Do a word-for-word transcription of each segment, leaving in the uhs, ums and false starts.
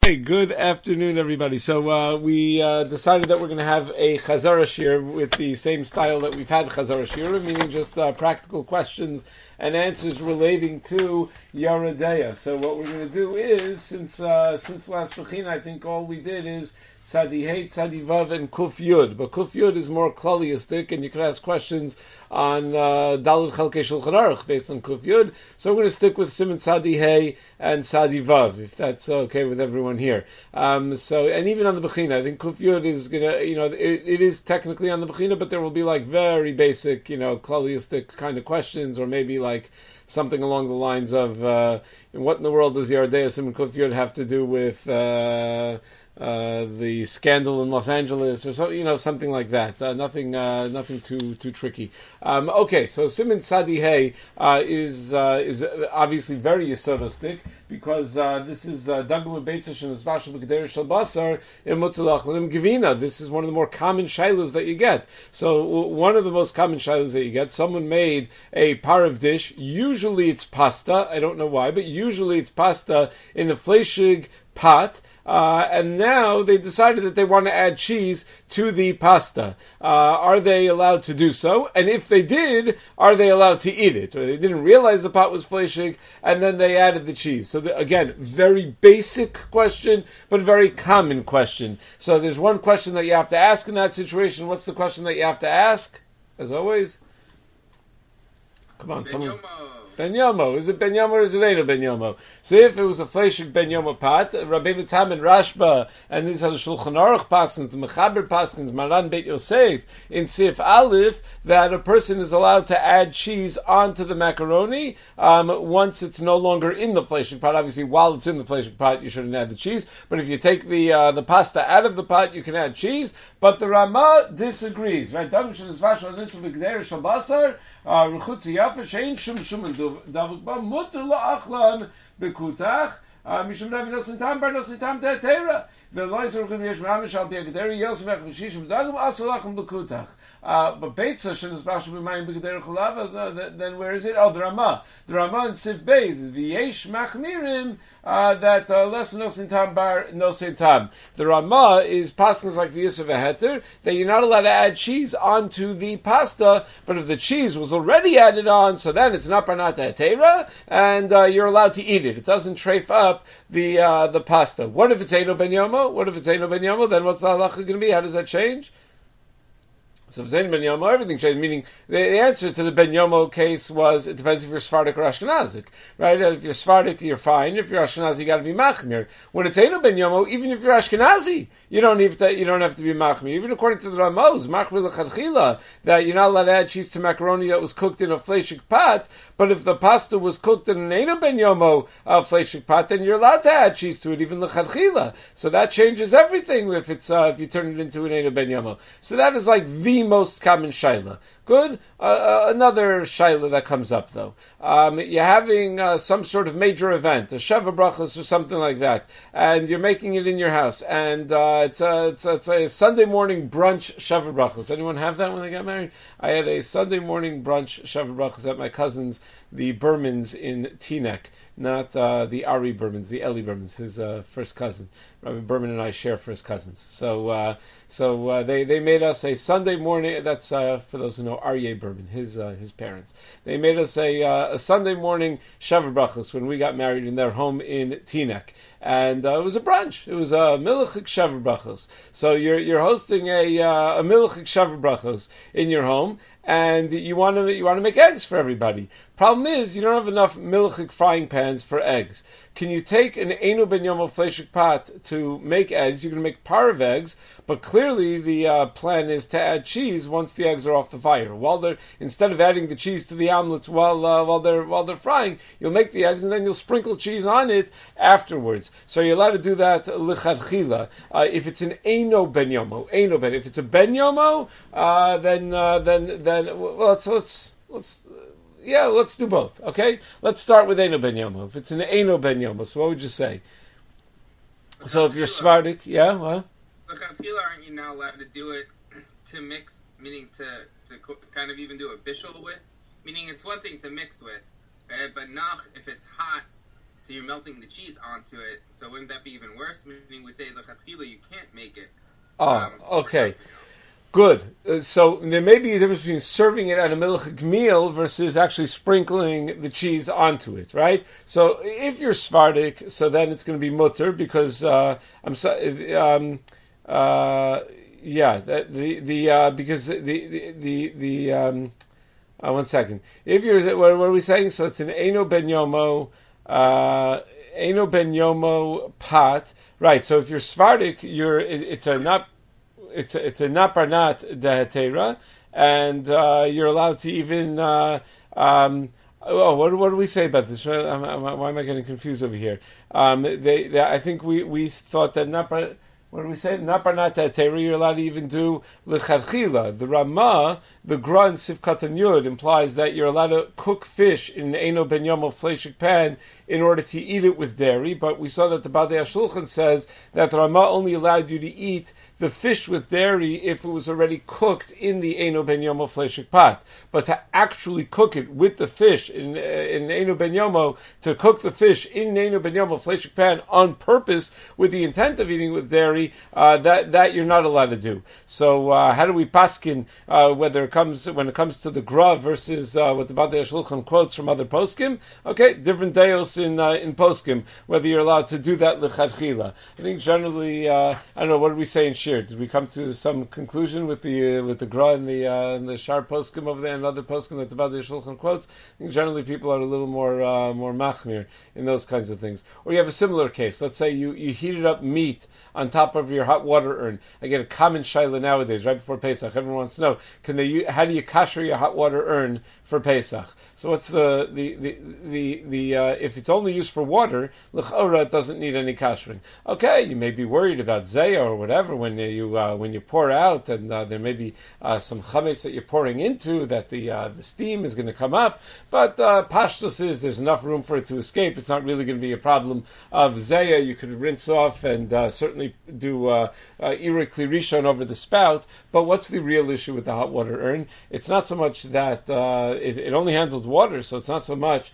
Hey, good afternoon, everybody. So uh, we uh, decided that we're going to have a Chazara Shir with the same style that we've had Chazara Shir, meaning just uh, practical questions and answers relating to Yaredeya. So what we're going to do is, since uh, since last Vachina, I think all we did is Tzadi Hey, Tzadi Vav, and Kuf Yud. But Kuf Yud is more klaliistic, and you can ask questions on uh, Daled Chalkei Shulchan Aruch based on Kuf Yud. So we're going to stick with Simon Tzadi Hey and Tzadi Vav, if that's okay with everyone here. Um, so, and even on the Bechina, I think Kuf Yud is going to, you know, it, it is technically on the Bechina, but there will be like very basic, you know, klaliistic kind of questions, or maybe like something along the lines of, uh, what in the world does Yaredeya Simon Kuf Yud have to do with, uh, Uh, the scandal in Los Angeles, or so, you know, something like that. Uh, nothing, uh, nothing too too tricky. Um, okay, so Simon Tzadi Hey uh, is uh, is obviously very yesodistic because uh, this is Dagul Beitzah and Zvashav Geder Shel Basar in Mutzalach Lim Gevina. This is one of the more common shilas that you get. So one of the most common shilas that you get, someone made a parav dish. Usually it's pasta. I don't know why, but usually it's pasta in a fleshig pot, uh, and now they decided that they want to add cheese to the pasta. Uh, are they allowed to do so? And if they did, are they allowed to eat it? Or they didn't realize the pot was fleshig, and then they added the cheese. So the, again, very basic question, but very common question. So there's one question that you have to ask in that situation. What's the question that you have to ask? As always, come on, someone. Ben Yomo. Is it Ben Yomo or is it Eino Ben Yomo? So if it was a fleshig Ben Yomo pot, Rabbeinu Tam and Rashba, and these are the Shulchan Aruch Paskins, the Mechaber Paskins, Maran Beit Yosef, in Sif Aleph, that a person is allowed to add cheese onto the macaroni um, once it's no longer in the fleshig pot. Obviously, while it's in the fleshig pot, you shouldn't add the cheese. But if you take the uh, the pasta out of the pot, you can add cheese. But the Rama disagrees. Right? Rechutzi Yafa Shein Shum Shum Davuk Ba Mutter LaAchlan Bekutach Mishum Navi Nosin Tam Bar Nosin Tam Te'atera Ve'lo Yisur Chum Yesh Ma'am Shal Pi Agderi Yosef Ech V'shishim Dagum Asalachim Bekutach. Uh, but Beitzah Shen is Bashim B'mayim B'Geder Chalav. uh, Then where is it? Oh, the Rama. The Rama in Siv Beis is V'yesh Machmirim uh, that uh, less Nosin Tam Bar Nosin Tam. The Rama is passages like the Yisuf Heter that you're not allowed to add cheese onto the pasta, but if the cheese was already added on, so then it's not Barnata Hetera, and uh, you're allowed to eat it. It doesn't trafe up the uh, the pasta. What if it's Eino Ben Yomo? What if it's Eino Ben Yomo? Then what's the halacha going to be? How does that change? So Zayn Ben Yomo, everything changed. Meaning, the, the answer to the Ben Yomo case was, it depends if you're Sephardic or Ashkenazic, right? If you're Sephardic, you're fine. If you're Ashkenazi, you got to be Machmir. When it's Eino Ben Yomo, even if you're Ashkenazi, you don't need to. You don't have to be Machmir. Even according to the Ramos, Machmir l'chadchila, that you're not allowed to add cheese to macaroni that was cooked in a fleshig pot. But if the pasta was cooked in an Eino Ben Yomo uh, fleshig pot, then you're allowed to add cheese to it, even l'chadchila. So that changes everything if it's uh, if you turn it into an Eino Ben Yomo. So that is like the most common shaila. Good. Uh, uh, another shaila that comes up though. Um, you're having uh, some sort of major event, a sheva brachos or something like that, and you're making it in your house, and uh, it's, a, it's, a, it's a Sunday morning brunch sheva brachos. Anyone have that when they got married? I had a Sunday morning brunch sheva brachos at my cousin's, the Bermans in Teaneck. Not uh, the Ari Bermans, the Eli Bermans, his uh, first cousin. Rabbi Berman and I share first cousins. So uh, so uh, they, they made us a Sunday morning, that's uh, for those who know Aryeh Berman, his uh, his parents. They made us a, uh, a Sunday morning Sheva Brachos when we got married in their home in Teaneck. And uh, it was a brunch. It was a Milchik Sheva Brachos. So you're you're hosting a uh, a Milchik Sheva Brachos in your home, and you want to you want to make eggs for everybody. Problem is, you don't have enough milchik frying pans for eggs. Can you take an Eino Ben Yomo fleshik pot to make eggs? You're going to make parv eggs, but clearly the uh, plan is to add cheese once the eggs are off the fire. While they're instead of adding the cheese to the omelets while uh, while they're while they're frying, you'll make the eggs and then you'll sprinkle cheese on it afterwards. So you're allowed to do that l'chadchila. Uh, if it's an Eino Ben Yomo, Eino Ben. If it's a Ben Yomo, uh, then uh, then then well, let's let's let's. Yeah, let's do both, okay? Let's start with Eino Ben Yomo. If it's an Eino Ben Yomo, so what would you say? So if you're Sephardic, yeah, what? L'chadchila, aren't you now allowed to do it to mix, meaning to, to kind of even do a bishul with? Meaning it's one thing to mix with, right? But nach, if it's hot, so you're melting the cheese onto it. So wouldn't that be even worse? Meaning we say lechatchila you can't make it. Oh, um, okay. Good. Uh, so there may be a difference between serving it at a milchik meal versus actually sprinkling the cheese onto it, right? So if you're Sephardic, so then it's going to be mutter because uh, I'm sorry. Um, uh, yeah, that, the the uh, because the the the, the um, uh, one second. If you're what, what are we saying? So it's an Eino Ben Yomo. Uh, Eino Ben Yomo pot, right? So if you're Sephardic, you're it, it's a not. It's a, it's a naparnat dehetera, and uh, you're allowed to even. Uh, um, oh, what, what do we say about this? I'm, I'm, why am I getting confused over here? Um, they, they, I think we, we thought that napar. What do we say? Naparnat dehetera. You're allowed to even do lecharchila. The Ramah, the Gra in Sivkat and Yud implies that you're allowed to cook fish in an Eino Ben Yomo fleshik pan in order to eat it with dairy. But we saw that the Badei HaShulchan says that the Ramah only allowed you to eat the fish with dairy if it was already cooked in the Eino Ben Yomo fleshik pot. But to actually cook it with the fish in, uh, in Eino Ben Yomo, to cook the fish in Eino Ben Yomo fleshik pan on purpose with the intent of eating with dairy, uh, that that you're not allowed to do. So uh, how do we paskin uh, whether it comes when it comes to the Gra versus uh, what the Badei HaShulchan quotes from other poskim? Okay, different deos in uh, in poskim whether you're allowed to do that lechatchila. I think generally, uh, I don't know, what did we say in Shir? Did we come to some conclusion with the uh, with the Gra and the uh, and the Shar poskim over there and other poskim that the Badei HaShulchan quotes? I think generally people are a little more uh, more machmir in those kinds of things. Or you have a similar case. Let's say you, you heated up meat on top of your hot water urn. I get a common shaila nowadays, right before Pesach. Everyone wants to know, can they? How do you kasher your hot water urn for Pesach? So what's the the the the, the uh, if it's only used for water, l'chora it doesn't need any kashering. Okay, you may be worried about zeya or whatever when you uh, when you pour out, and uh, there may be uh, some chametz that you're pouring into that the uh, the steam is going to come up. But uh, pashtus is there's enough room for it to escape. It's not really going to be a problem of zeya. You could rinse off and uh, certainly do uh, uh, irik rishon over the spout. But what's the real issue with the hot water urn? It's not so much that uh, it, it only handled water, so it's not so much.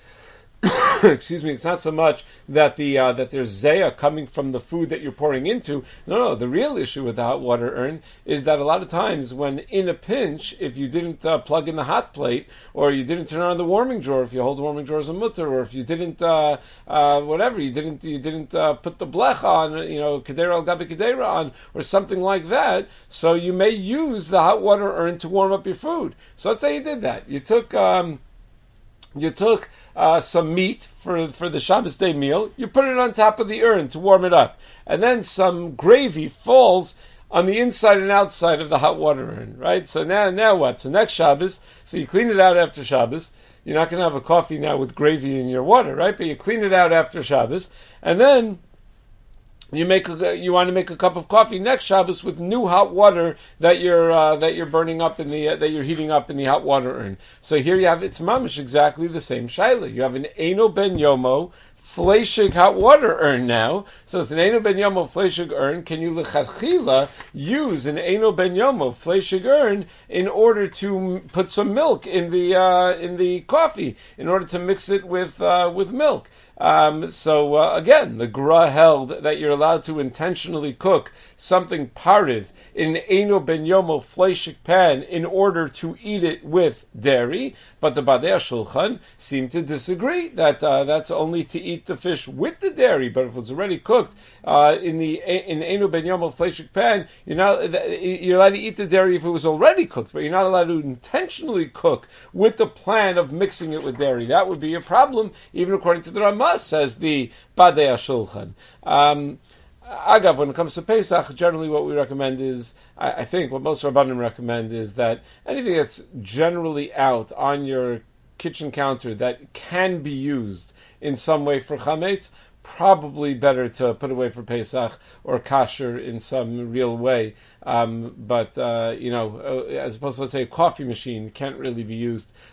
Excuse me. It's not so much that the uh, that there's zeya coming from the food that you're pouring into. No, no. The real issue with the hot water urn is that a lot of times, when in a pinch, if you didn't uh, plug in the hot plate, or you didn't turn on the warming drawer, if you hold the warming drawer as a mutter, or if you didn't uh, uh, whatever, you didn't you didn't uh, put the blech on, you know, kedera al gabi kedera on, or something like that. So you may use the hot water urn to warm up your food. So let's say you did that. You took um, you took. Uh, some meat for for the Shabbos day meal. You put it on top of the urn to warm it up, and then some gravy falls on the inside and outside of the hot water urn. Right. So now now what? So next Shabbos, so you clean it out after Shabbos. You're not going to have a coffee now with gravy in your water, right? But you clean it out after Shabbos, and then you make a, you want to make a cup of coffee next Shabbos with new hot water that you're uh, that you're burning up in the uh, that you're heating up in the hot water urn. So here you have it's mamish exactly the same shaila. You have an Eino Ben Yomo fleshig hot water urn now. So it's an Eino Ben Yomo fleshig urn. Can you lechatchila use an Eino Ben Yomo fleshig urn in order to put some milk in the uh, in the coffee in order to mix it with uh, with milk? Um, so uh, again, the Gra held that you're allowed to intentionally cook something pariv in an Eino Ben Yomo fleshik pan in order to eat it with dairy, but the Badei HaShulchan seem to disagree that uh, that's only to eat the fish with the dairy. But if it's already cooked uh, in the in Eino Ben Yomo fleshik pan, you're not you're allowed to eat the dairy if it was already cooked, but you're not allowed to intentionally cook with the plan of mixing it with dairy. That would be a problem, even according to the Ramah. Says the Badei HaShulchan. Um, Agav, when it comes to Pesach, generally what we recommend is, I, I think what most Rabbanim recommend is that anything that's generally out on your kitchen counter that can be used in some way for chametz, probably better to put away for Pesach or kasher in some real way. Um, but, uh, you know, as opposed to, let's say, a coffee machine can't really be used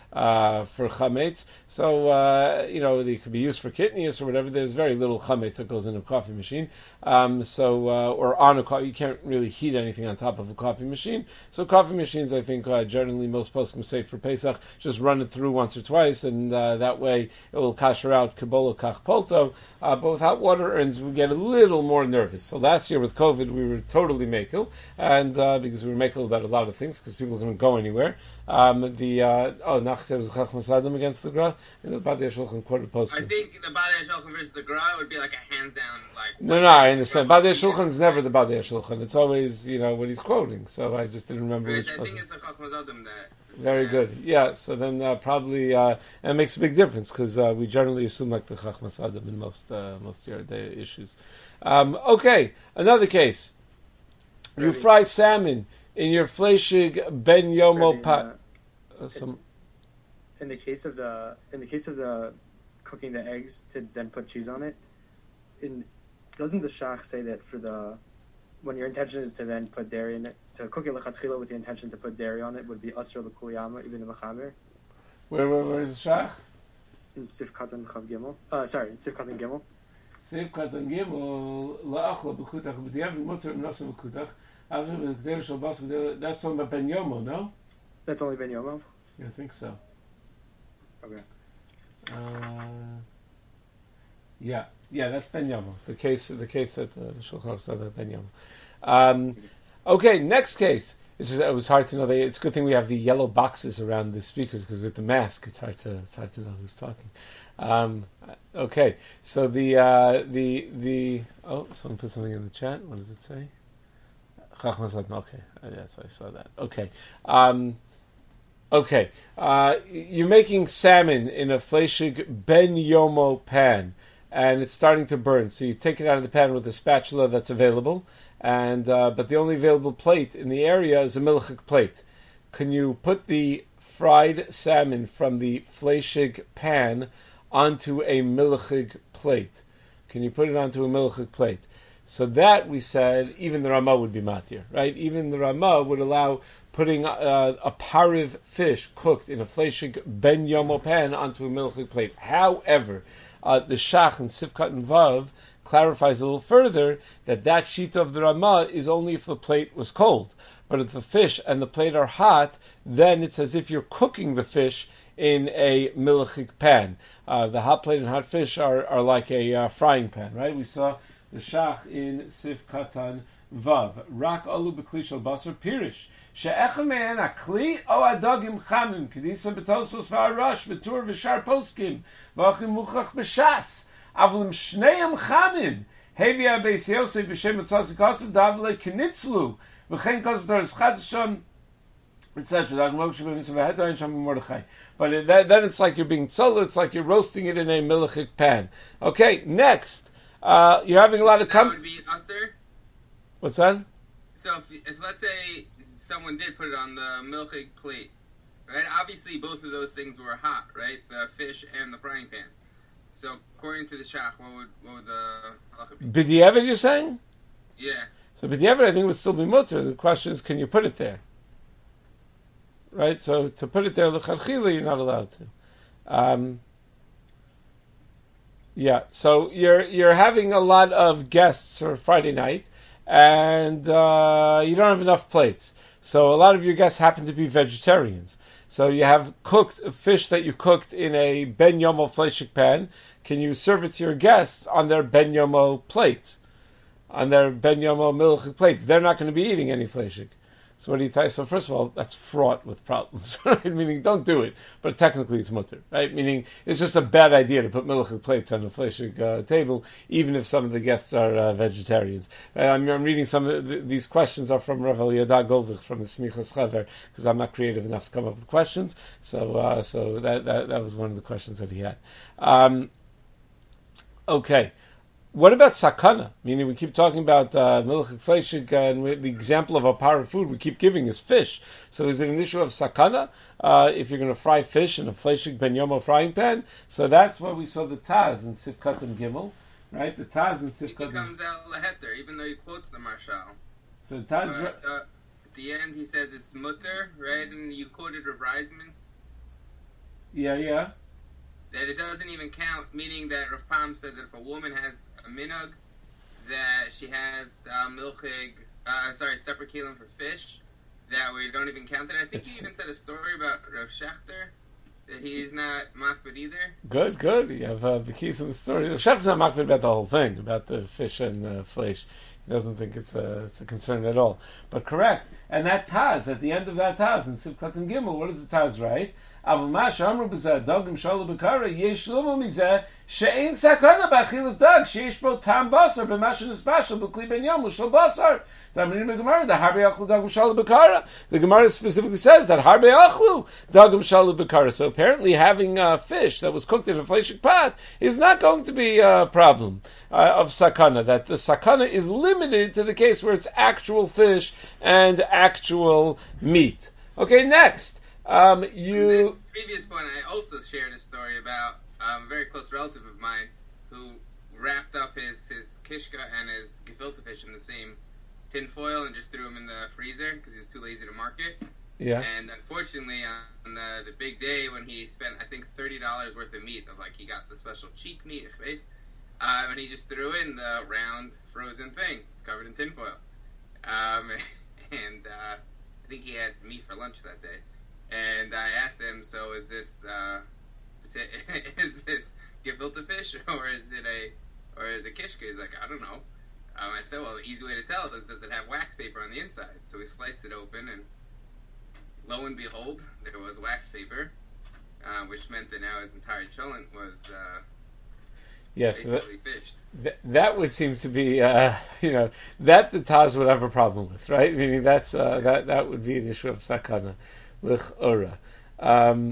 uh, for chametz. So uh, you know, they could be used for kidneys or whatever. There's very little chametz that goes in a coffee machine. Um, so uh, or on a coffee, you can't really heat anything on top of a coffee machine. So coffee machines, I think, uh, generally most poskim say for Pesach, just run it through once or twice, and uh, that way it will kasher out kabbalah kach polto. Uh, but with hot water urns, we get a little more nervous. So last year with COVID, we were totally makel, and uh, because we were makel about a lot of things, because people couldn't go anywhere. Um, the uh, oh, Nachse was chachmas adam against the Gra. And the Badei Shulchan quoted post. I think the Badei Shulchan versus the Gra would be like a hands down, like. No, no, I understand. Badei Shulchan is never the Badei Shulchan. It's always, you know, what he's quoting. So I just didn't remember Right, which. I was think it's the chachmas adam that. Very yeah. good. Yeah. So then uh, probably uh, and it makes a big difference because uh, we generally assume like the chachmas adam in most uh, most Yardei issues. Um, okay, another case. You Ready. fry salmon in your fleshig ben yomo Ready, pot. uh, Uh, some in the case of the in the case of the cooking the eggs to then put cheese on it, in doesn't the shach say that for the when your intention is to then put dairy in it, to cook it lechatchila with the intention to put dairy on it would be asr l'kuliyama, even the mechamer where where where is the shach? in sifkat and chav gimel. Uh, sorry, sifkat and gimel. Sivkat and gimel laachla bekutach b'diavad mutter nasa bekutach. After the geder shel bas, that's talking about ben yomo, no? That's only ben yomov. Yeah, I think so. Okay. Uh, yeah, yeah, that's Ben Yama. The case, the case that uh, the Shulchan Aruch said that Ben Yama. Um, okay, next case. It's just, it was hard to know. They, it's a good thing we have the yellow boxes around the speakers because with the mask, it's hard to it's hard to know who's talking. Um, okay, so the uh, the the oh, someone put something in the chat. What does it say? Chachmas Adma. Okay, uh, yeah, so I saw that. Okay. Um, Okay, uh, you're making salmon in a fleshig ben yomo pan, and it's starting to burn. So you take it out of the pan with a spatula that's available, and uh, but the only available plate in the area is a milchik plate. Can you put the fried salmon from the fleshig pan onto a milchik plate? Can you put it onto a milchik plate? So that, we said, even the Ramah would be matir, right? Even the Ramah would allow putting uh, a pariv fish cooked in a fleshig ben yomo pan onto a milchik plate. However, uh, the Shach and Sifkat and Vav clarifies a little further that that sheet of the Ramah is only if the plate was cold. But if the fish and the plate are hot, then it's as if you're cooking the fish in a milchik pan. Uh, the hot plate and hot fish are, are like a uh, frying pan, right? We saw the Shach in Sif Katan Vav. Rak alu b'kli shel basar pirish. She'echem me'en akli o adogim chamim kedisa b'tosos v'arash v'tur v'shar poskim v'achim muchach b'shas avlim shneim chamim hevi abeis yosef b'shem etzas kasav davle knitzlu v'chein kasav toras chadashon et cetera. But it, that, then it's like you're being tzol, it's like you're roasting it in a milchik pan. Okay, next. Uh, you're having a lot of... That Com- would be usher. What's that? So if, if let's say someone did put it on the milchig plate, right? Obviously both of those things were hot, right? The fish and the frying pan. So according to the shach, what would what would the halacha be? B'diavad, you're saying? Yeah. So b'diavad, I think, would still be mutter. The question is, can you put it there? Right? So to put it there, l'chadchila, you're not allowed to. Um... Yeah, so you're you're having a lot of guests for Friday night, and uh, you don't have enough plates. So a lot of your guests happen to be vegetarians. So you have cooked fish that you cooked in a ben yomo fleshik pan. Can you serve it to your guests on their ben yomo plates, on their ben yomo milchik plates? They're not going to be eating any fleshik. So what do you tell? So first of all, that's fraught with problems, right? Meaning, don't do it. But technically, it's mutter, right? Meaning, it's just a bad idea to put milchik plates on a fleshig uh, table, even if some of the guests are uh, vegetarians. Uh, I'm, I'm reading some of the, these questions are from Rav Eliyadah Goldvich from the Smichas Chaver, because I'm not creative enough to come up with questions. So, uh, so that, that that was one of the questions that he had. Um, okay. What about sakana? Meaning, we keep talking about uh, milchik fleshig, and we, the example of a par of food we keep giving is fish. So, is it an issue of sakana uh, if you're going to fry fish in a fleshig ben yomo frying pan? So that's why we saw the Taz in Sifkat and Gimel, right? The Taz in Sifkat. He becomes al leheter, even though he quotes the Marshal. So the Taz. But, uh, at the end, he says it's mutter, right? And you quoted Rav Reisman. Yeah, yeah. That it doesn't even count, meaning that Rav Pam said that if a woman has a minhag, that she has uh, milchig, uh, sorry, separate kelim for fish, that we don't even count it. I think It's- he even said a story about Rav Shechter, that he's not machbid either. Good, good. You have uh, the keys in the story. Shef's not makbid about the whole thing, about the fish and uh, flesh. He doesn't think it's a, it's a concern at all. But correct. And that Taz, at the end of that Taz, in Sivkat and Gimel, what does the Taz write? Aval mash amru b'zeh dogim shala b'kara yesh lumo mizeh she'ein sakana b'achilas dag she'esh bo tam basar b'mashin espashal b'kli ben yom l'shal basar. Tamirim b'gemara the harbe achlu dogim shala b'kara. The Gemara specifically says that harbe achlu dogim shala b'kara. So apparently having uh, fish that was cooked in a fleshik pot is not going to be a problem uh, of sakana. That the sakana is limited to the case where it's actual fish and actual meat. Okay, next. Um, you. This previous point, I also shared a story about um, a very close relative of mine who wrapped up his, his kishka and his gefilte fish in the same tin foil and just threw them in the freezer because he was too lazy to mark it. Yeah. And unfortunately, on the, the big day when he spent, I think, thirty dollars worth of meat, of like he got the special cheek meat, uh, and he just threw in the round frozen thing. It's covered in tin foil. Um, and uh, I think he had meat for lunch that day. And I asked him, so is this uh, is this gefilte fish or is it a or is it kishka? He's like, I don't know. Um, I said, well, the easy way to tell is does it have wax paper on the inside? So we sliced it open, and lo and behold, there was wax paper, uh, which meant that now his entire cholent was uh, Yes, basically that, fished. that, that would seem to be, uh, you know, that the Taz would have a problem with, right? Meaning that's uh, that that would be an issue of sakana. L'ch'ora. Um,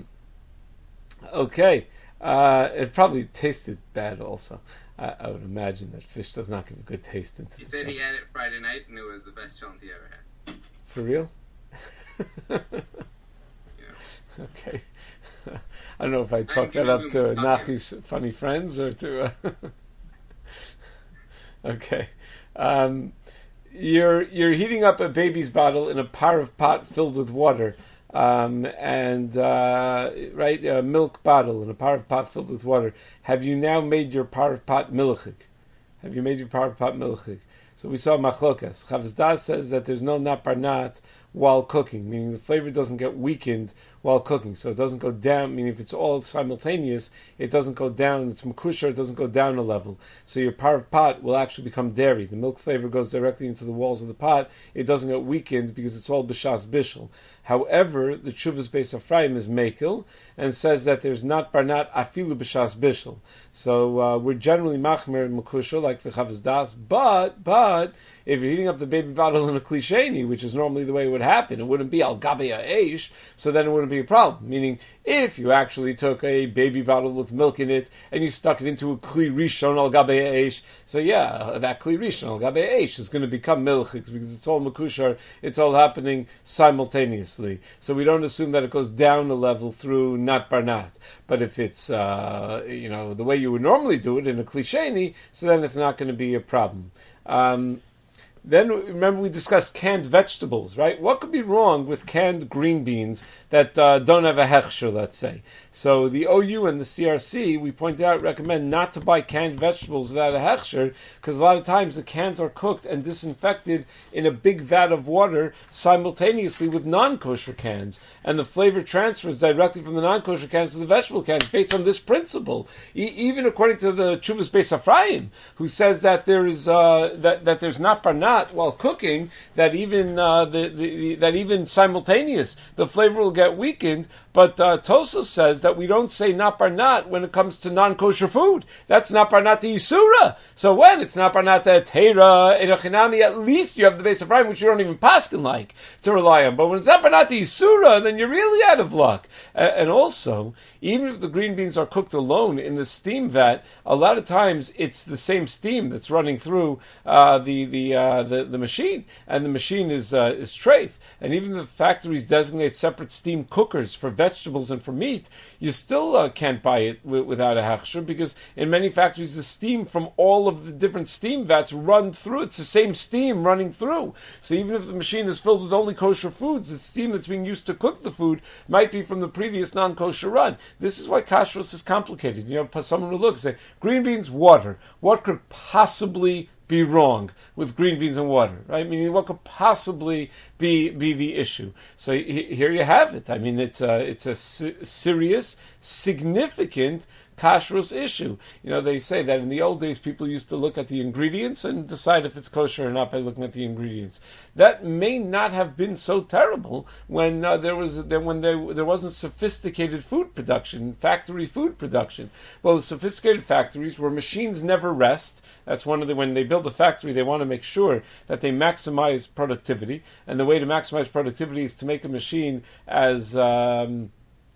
okay. Uh, it probably tasted bad also. I, I would imagine that fish does not give a good taste into He the said chow. he had it Friday night and it was the best cholent he ever had. For real? Yeah. Okay. I don't know if I chalk I'm that up giving to him Nachi's funny friends or to... Uh, okay. Um, you're you're heating up a baby's bottle in a parav pot filled with water. Um, and uh, right, a milk bottle in a parav pot filled with water. Have you now made your parav pot milchik? Have you made your parav pot milchik? So we saw machlokas. Chavaz Das says that there's no naparnat while cooking, meaning the flavor doesn't get weakened while cooking. So it doesn't go down, meaning if it's all simultaneous, it doesn't go down, it's makusher, it doesn't go down a level. So your parav pot will actually become dairy. The milk flavor goes directly into the walls of the pot. It doesn't get weakened because it's all b'shas bishul. However, the Chuvas Beis Ephraim is mekel and says that there's not barnat afilu b'shas bishul. So uh, we're generally machmer makusher like the Chavaz Das, but but if you're heating up the baby bottle in a klisheni, which is normally the way it would happen, it wouldn't be al gabe eish, so then it wouldn't be a problem. Meaning, if you actually took a baby bottle with milk in it and you stuck it into a kli rishon al gabe eish, so yeah, that kli rishon al gabe eish is going to become milchik because it's all makushar, it's all happening simultaneously. So we don't assume that it goes down a level through nat barnat. But if it's uh, you know the way you would normally do it in a klisheni, so then it's not going to be a problem. Um, Then remember we discussed canned vegetables, right? What could be wrong with canned green beans that uh, don't have a hechsher, let's say? So the O U and the C R C, we pointed out, recommend not to buy canned vegetables without a hechsher because a lot of times the cans are cooked and disinfected in a big vat of water simultaneously with non-kosher cans, and the flavor transfers directly from the non-kosher cans to the vegetable cans based on this principle. E- even according to the Chuvas Beis Ephraim, who says that there is uh, that that there's not parnat while cooking, that even uh, the, the that even simultaneous the flavor will get weakened. But uh, Tosafos says that we don't say not parnat when it comes to non-kosher food. That's not parnat yisura. So when it's not parnat teira edachinami, at least you have the Beis Ephraim, which you don't even paskin like to rely on. But when it's not parnat yisura, then you're really out of luck. Uh, and also, even if the green beans are cooked alone in the steam vat, a lot of times it's the same steam that's running through uh, the the uh, uh, the the machine, and the machine is uh, is treif, and even the factories designate separate steam cookers for vegetables and for meat, you still uh, can't buy it w- without a hechsher, because in many factories the steam from all of the different steam vats run through. It's the same steam running through. So even if the machine is filled with only kosher foods, the steam that's being used to cook the food might be from the previous non-kosher run. This is why kashrus is complicated. You know, someone will look and say, green beans, water. What could possibly be wrong with green beans and water, right? Meaning, what could possibly be be the issue? So he, here you have it. I mean, it's a it's a si- serious, significant kashrus issue. You know, they say that in the old days people used to look at the ingredients and decide if it's kosher or not by looking at the ingredients. That may not have been so terrible when uh, there was then when there there wasn't sophisticated food production, factory food production. Well, the sophisticated factories where machines never rest. That's one of the when they build a factory, they want to make sure that they maximize productivity, and the way to maximize productivity is to make a machine as um,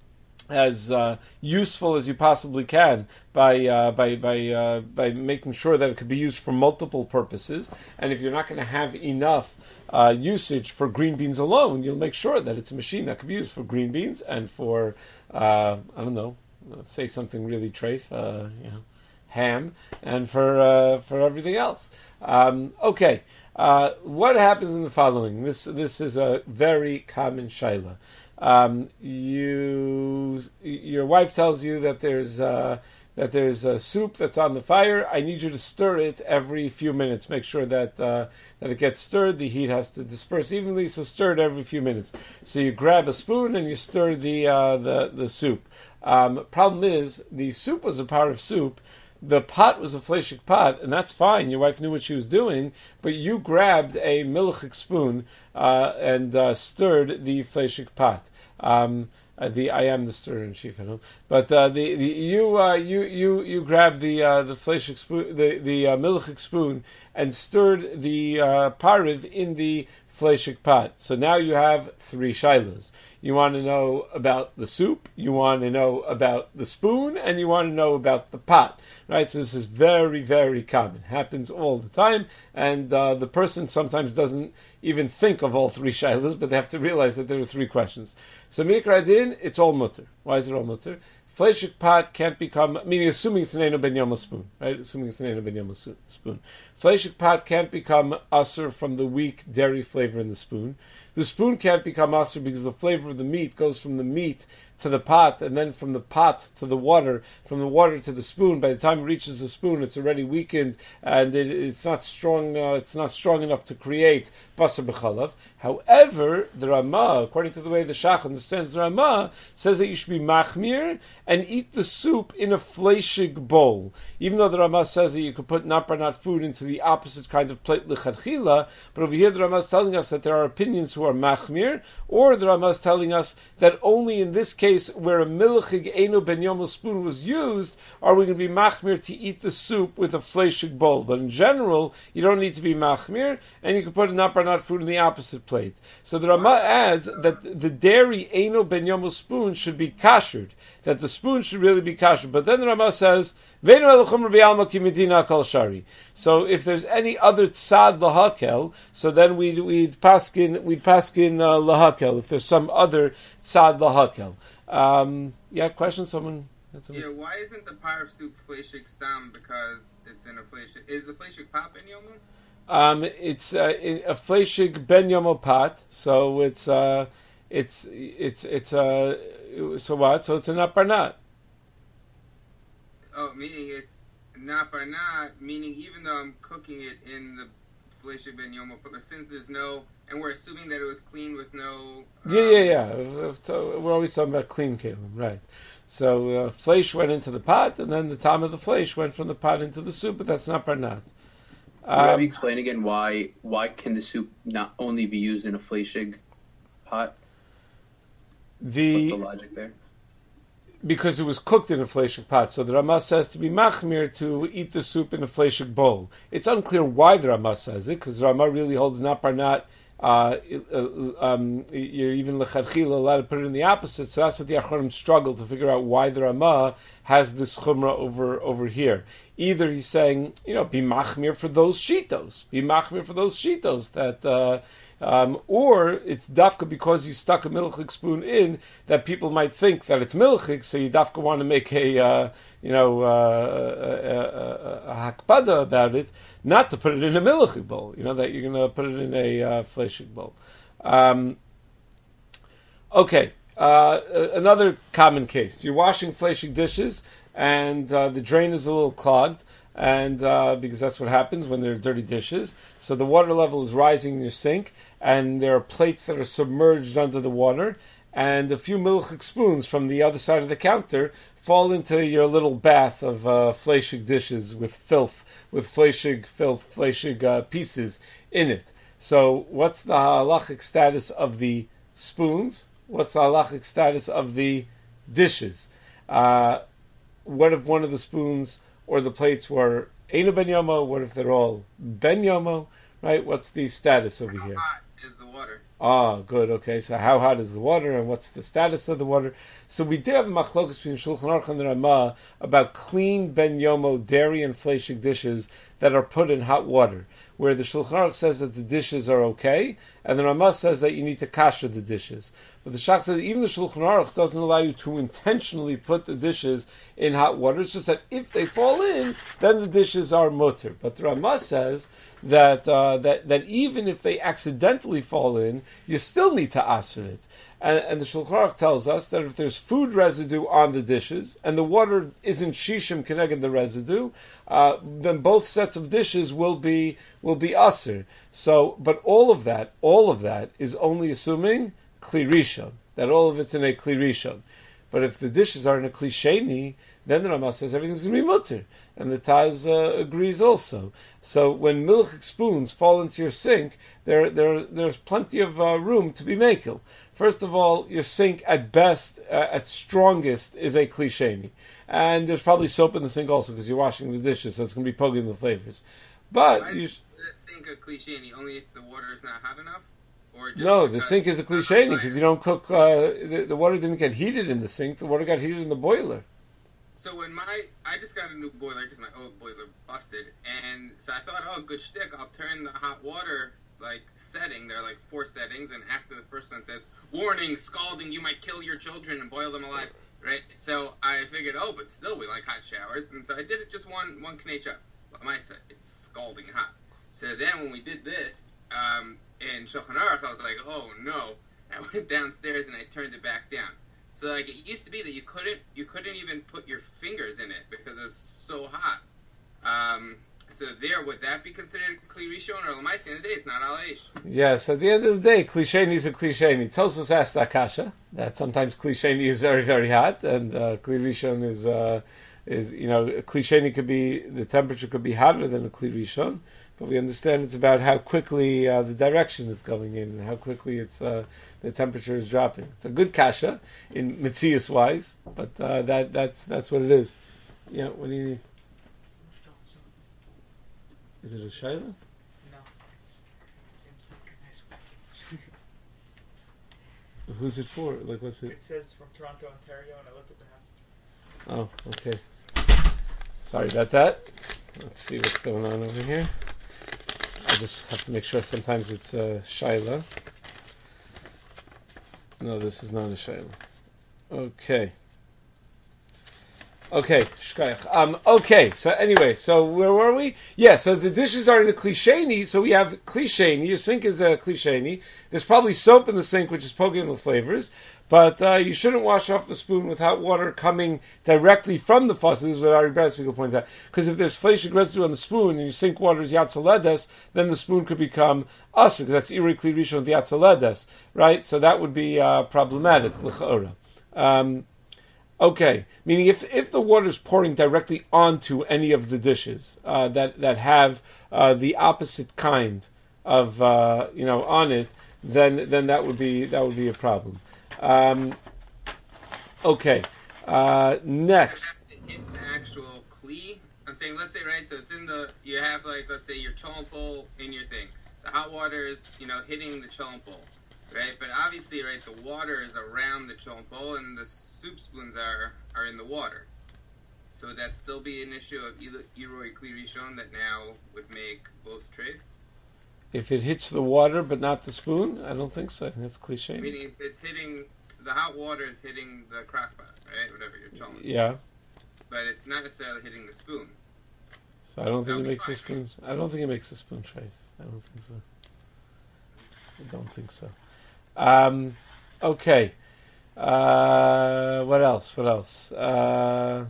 as uh, useful as you possibly can by uh, by by uh, by making sure that it could be used for multiple purposes. And if you're not going to have enough uh, usage for green beans alone, you'll make sure that it's a machine that could be used for green beans and for uh, I don't know, let's say something really treif, uh, you know, ham, and for uh, for everything else. Um, okay, uh, what happens in the following? This this is a very common shaila. Um, you, your wife tells you that there's uh, that there's a soup that's on the fire. I need you to stir it every few minutes. Make sure that uh, that it gets stirred. The heat has to disperse evenly, so stir it every few minutes. So you grab a spoon and you stir the uh, the the soup. Um, problem is, the soup was a part of soup. The pot was a fleshik pot, and that's fine. Your wife knew what she was doing, but you grabbed a milchik spoon uh, and uh, stirred the fleshik pot. Um, uh, the I am the stirrer in chief, I know. But uh, the, the you uh, you you you grabbed the uh, the fleshik spoon, the the uh, milchik spoon, and stirred the uh, pariv in the fleshik pot. So now you have three shilas. You want to know about the soup, you want to know about the spoon, and you want to know about the pot. Right? So this is very, very common. Happens all the time, and uh, the person sometimes doesn't even think of all three shilas, but they have to realize that there are three questions. So mikra din, it's all mutter. Why is it all mutter? Fleshik pot can't become, meaning assuming it's an Eino Ben Yoma spoon, right? Assuming it's an Eino Ben Yoma spoon. Fleshik pot can't become asur from the weak dairy flavor in the spoon. The spoon can't become asur because the flavor of the meat goes from the meat to the pot, and then from the pot to the water, from the water to the spoon. By the time it reaches the spoon, it's already weakened, and it, it's not strong. Uh, it's not strong enough to create basar b'chalav. However, the Rama, according to the way the Shach understands the Rama, says that you should be machmir and eat the soup in a fleshig bowl. Even though the Rama says that you could put not not food into the opposite kind of plate l'chadchila, but over here the Rama is telling us that there are opinions who are machmir, or the Rama is telling us that only in this case where a milchig Eino Ben Yoma spoon was used are we going to be machmir to eat the soup with a fleshig bowl. But in general, you don't need to be machmir, and you can put not not food in the opposite plate. So the Rama adds that the dairy Eino Ben Yoma spoon should be kashered, that the spoon should really be kashered. But then the Rama says, so if there's any other tzad lahakel, so then we'd we'd paskin we'd paskin uh, lahakel. If there's some other tzad lahakel, um, yeah. Question? Someone? Yeah. Why isn't the par of soup fleshik stam? Because it's in a fleshik. Is the fleshik pot ben yoma? Um, it's uh, a fleshig ben yoma pot. So it's uh, it's it's it's uh, so what? So it's an aparnat. Oh, meaning it's not by not, meaning even though I'm cooking it in the fleshig ben yoma, but since there's no, and we're assuming that it was clean with no... Um, yeah, yeah, yeah. We're always talking about clean kalim, right. So uh, flesh went into the pot, and then the time of the flesh went from the pot into the soup, but that's not parnat. Um, Rabbi, explain again why why can the soup not only be used in a fleshig pot? The, What's the logic there? Because it was cooked in a fleshig pot. So the Rama says to be machmir to eat the soup in a fleshig bowl. It's unclear why the Rama says it, because the Rama really holds not parnat. Uh, um, you're even l'chadchila allowed to put it in the opposite. So that's what the Achronim struggle to figure out why the Rama has this chumrah over over here. either he's saying, you know, be machmir for those shitos, be machmir for those shitos that, uh, um, or it's dafka because you stuck a milchik spoon in that people might think that it's milchik, so you dafka want to make a, uh, you know, uh, a, a, a hakpada about it, not to put it in a milchik bowl, you know, that you're going to put it in a uh, fleshik bowl. Um, okay, uh, another common case. You're washing fleshik dishes, and uh, the drain is a little clogged, and uh, because that's what happens when there are dirty dishes. So the water level is rising in your sink, and there are plates that are submerged under the water, and a few milchik spoons from the other side of the counter fall into your little bath of uh, fleshig dishes with filth, with fleshig filth, fleshig uh, pieces in it. So what's the halachic status of the spoons? What's the halachic status of the dishes? Uh, what if one of the spoons or the plates were Eina ben yomo? What if they're all ben yomo? Right? What's the status over How here? hot is the water? Ah, good. Okay, so how hot is the water, and what's the status of the water? So we did have a machlokas between Shulchan Aruch and the Ramah about clean ben yomo dairy and fleshig dishes that are put in hot water, where the Shulchan Aruch says that the dishes are okay, and the Ramah says that you need to kasher the dishes. But the Shach says even the Shulchan Aruch doesn't allow you to intentionally put the dishes in hot water. It's just that if they fall in, then the dishes are mutter. But the Ramah says that uh, that that even if they accidentally fall in, you still need to aser it. And, and the Shulchan Aruch tells us that if there's food residue on the dishes and the water isn't shishim connected the residue, uh, then both sets of dishes will be will be aser. So, but all of that, all of that is only assuming kli rishon, that all of it's in a kli rishon. But if the dishes are in a kli sheni, then the Ramah says everything's going to be mutter, and the Taz uh, agrees also. So when milchik spoons fall into your sink, there, there, there's plenty of uh, room to be makel. First of all, your sink at best, uh, at strongest, is a kli sheni, and there's probably soap in the sink also because you're washing the dishes, so it's going to be poking the flavors. But Why you is the sink a cliche only if the water is not hot enough? Or just no, the because sink is a it's not cliche right? because you don't cook. Uh, the, the water didn't get heated in the sink. The water got heated in the boiler. So when my, I just got a new boiler because my old boiler busted, and so I thought, oh, good shtick, I'll turn the hot water, like, setting, there are like four settings, and after the first one says, warning, scalding, you might kill your children and boil them alive, right? So I figured, oh, but still, we like hot showers, and so I did it just one, one knach up. But my said, it's scalding hot. So then when we did this, um, in Shulchan Aruch, I was like, oh, no. I went downstairs and I turned it back down. So like it used to be that you couldn't you couldn't even put your fingers in it because it's so hot. Um, so there, would that be considered kli rishon or l'maaseh? At the end of the day, it's not al eish. Yes, at the end of the day, klisheni is a klisheni. Tosos asked Akasha that sometimes klisheni is very, very hot, and uh, kli rishon is uh, is you know klisheni could be the temperature could be hotter than a kli rishon. But we understand it's about how quickly uh, the direction is going in and how quickly it's uh, the temperature is dropping. It's a good kasha in mitzias wise, but uh, that that's that's what it is. Yeah, what do you need? Is it a shayla? No, it's, it seems like a nice wedding. Who's it for? Like, what's it? It says from Toronto, Ontario, and I looked at the house. Oh, okay. Sorry about that. Let's see what's going on over here. I just have to make sure sometimes it's a shayla. No, this is not a shayla. Okay. Okay, shkayach. Um, okay, so anyway, so where were we? Yeah, so the dishes are in a klisheni, so we have klisheni, your sink is a klisheni. There's probably soap in the sink, which is poking the flavors, but uh, you shouldn't wash off the spoon with hot water coming directly from the faucet. This is what Ari Bradspiegel pointed out. Because if there's fleshig residue on the spoon and your sink water is yatzaledes, then the spoon could become asr, because that's iri kli rishon with yatzaledes, right? So that would be uh, problematic, l'cha'ora. Um, Okay, meaning if if the water is pouring directly onto any of the dishes uh, that that have uh, the opposite kind of uh, you know on it, then then that would be that would be a problem. Um, okay, uh, next. In the actual kli, I'm saying, let's say, right, so it's in the, you have like, let's say your cholent bowl in your thing. The hot water is, you know, hitting the cholent bowl. Right, but obviously, right, the water is around the cholent bowl, and the soup spoons are, are in the water. So would that still be an issue of Iroi Kli Rishon that now would make both trade? If it hits the water but not the spoon, I don't think so. I think that's cliche. Meaning if it's hitting, the hot water is hitting the crock pot, right? Whatever you're telling. Yeah. But it's not necessarily hitting the spoon. So I don't think That'll it be makes fine. a spoon. I don't think it makes a spoon faith. I don't think so. I don't think so. Um, okay. Uh, what else? What else? Uh,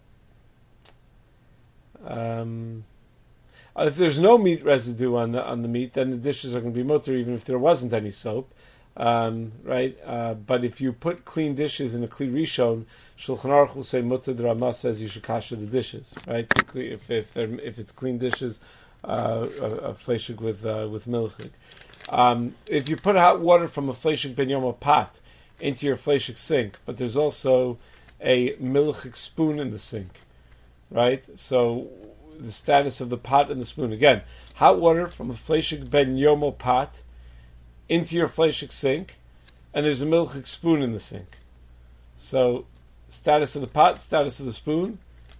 um, if there's no meat residue on the on the meat, then the dishes are going to be mutter, even if there wasn't any soap, um, right? Uh, but if you put clean dishes in a kli rishon, Shulchan Aruch will say mutter. The Ramah says you should kasher the dishes, right? If if they're, if it's clean dishes, uh, a, a fleshig with uh, with milchig. Um, if you put hot water from a fleshig ben yoma pot into your fleshig sink, but there's also a milchig spoon in the sink, right? So the status of the pot and the spoon. Again, hot water from a fleshig ben yomo pot into your fleshig sink, and there's a milchig spoon in the sink. So status of the pot, status of the spoon.